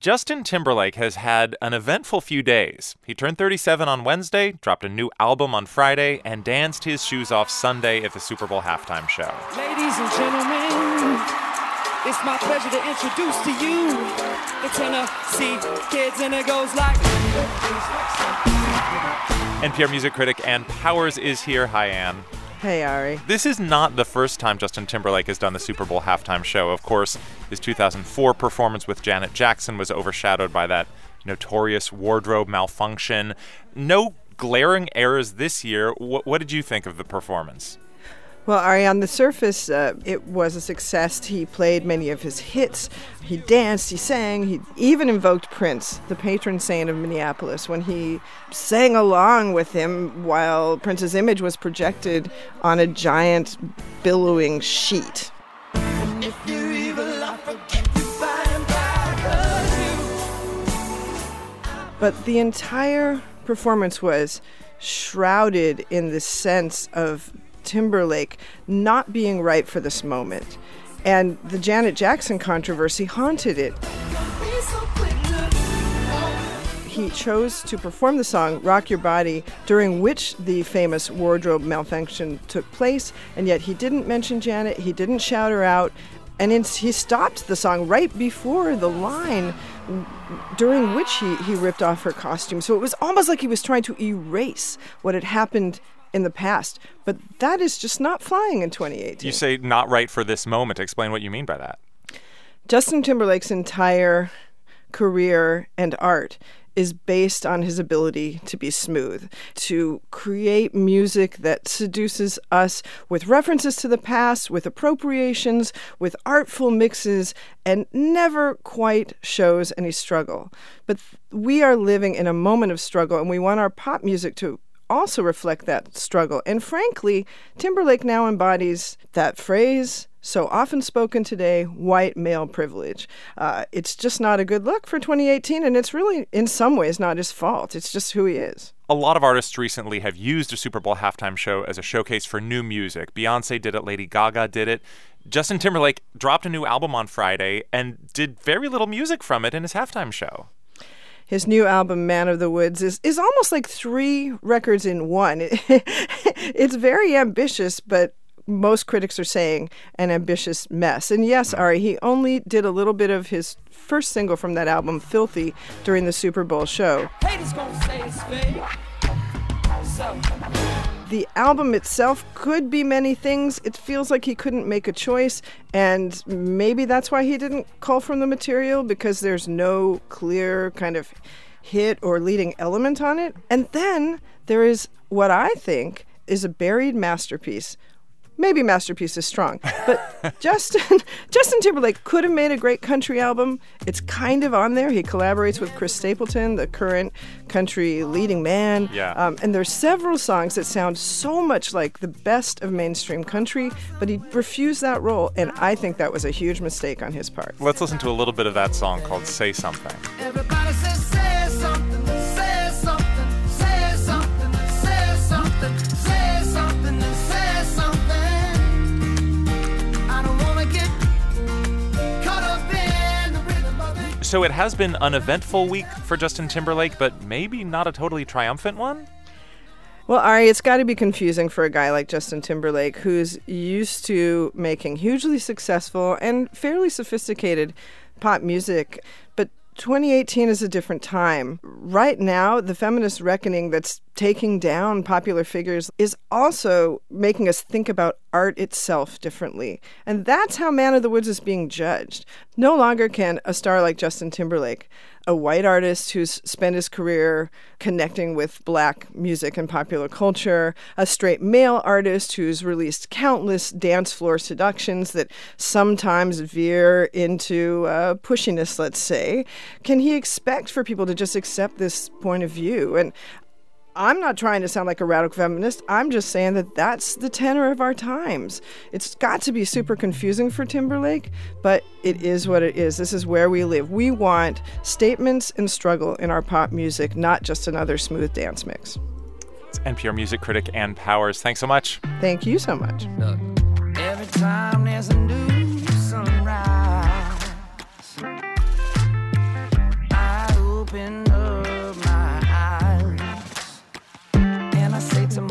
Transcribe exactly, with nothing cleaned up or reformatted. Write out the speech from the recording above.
Justin Timberlake has had an eventful few days. He turned thirty-seven on Wednesday, dropped a new album on Friday, and danced his shoes off Sunday at the Super Bowl halftime show. Ladies and gentlemen, it's my pleasure to introduce to you the Tennessee Kids, and it goes like... N P R music critic Ann Powers is here. Hi, Ann. Hey, Ari. This is not the first time Justin Timberlake has done the Super Bowl halftime show. Of course, his two thousand four performance with Janet Jackson was overshadowed by that notorious wardrobe malfunction. No glaring errors this year. What, what did you think of the performance? Well, Ari, on the surface, uh, it was a success. He played many of his hits. He danced, he sang, he even invoked Prince, the patron saint of Minneapolis, when he sang along with him while Prince's image was projected on a giant billowing sheet. If you're evil, I'll forget you by and by. But the entire performance was shrouded in the sense of Timberlake not being right for this moment. And the Janet Jackson controversy haunted it. He chose to perform the song Rock Your Body, during which the famous wardrobe malfunction took place, and yet he didn't mention Janet, he didn't shout her out, and in, he stopped the song right before the line during which he, he ripped off her costume. So it was almost like he was trying to erase what had happened in the past, but that is just not flying in twenty eighteen. You say not right for this moment. Explain what you mean by that. Justin Timberlake's entire career and art is based on his ability to be smooth, to create music that seduces us with references to the past, with appropriations, with artful mixes, and never quite shows any struggle. But we are living in a moment of struggle, and we want our pop music to also reflect that struggle. And frankly, Timberlake now embodies that phrase, so often spoken today, white male privilege. Uh, it's just not a good look for twenty eighteen, and it's really, in some ways, not his fault. It's just who he is. A lot of artists recently have used a Super Bowl halftime show as a showcase for new music. Beyonce did it, Lady Gaga did it. Justin Timberlake dropped a new album on Friday and did very little music from it in his halftime show. His new album, Man of the Woods, is, is almost like three records in one. It's very ambitious, but most critics are saying an ambitious mess. And yes, Ari, he only did a little bit of his first single from that album, Filthy, during the Super Bowl show. Haters gonna say it's fake. So... The album itself could be many things. It feels like he couldn't make a choice, and maybe that's why he didn't call from the material, because there's no clear kind of hit or leading element on it. And then there is what I think is a buried masterpiece. Maybe masterpiece is strong, but Justin Justin Timberlake could have made a great country album. It's kind of on there. He collaborates with Chris Stapleton, the current country leading man. Yeah. Um, and there's several songs that sound so much like the best of mainstream country, but he refused that role, and I think that was a huge mistake on his part. Let's listen to a little bit of that song called Say Something. Everybody says, say something, say something, say something, say something, say something, say something. So it has been an eventful week for Justin Timberlake, but maybe not a totally triumphant one? Well, Ari, it's got to be confusing for a guy like Justin Timberlake, who's used to making hugely successful and fairly sophisticated pop music. But twenty eighteen is a different time. Right now, the feminist reckoning that's taking down popular figures is also making us think about art itself differently. And that's how Man of the Woods is being judged. No longer can a star like Justin Timberlake, a white artist who's spent his career connecting with black music and popular culture, a straight male artist who's released countless dance floor seductions that sometimes veer into uh, pushiness, let's say. Can he expect for people to just accept this point of view? And I'm not trying to sound like a radical feminist. I'm just saying that that's the tenor of our times. It's got to be super confusing for Timberlake, but it is what it is. This is where we live. We want statements and struggle in our pop music, not just another smooth dance mix. It's N P R music critic Ann Powers. Thanks so much. Thank you so much. Look, every time there's a new sunrise, say tomorrow.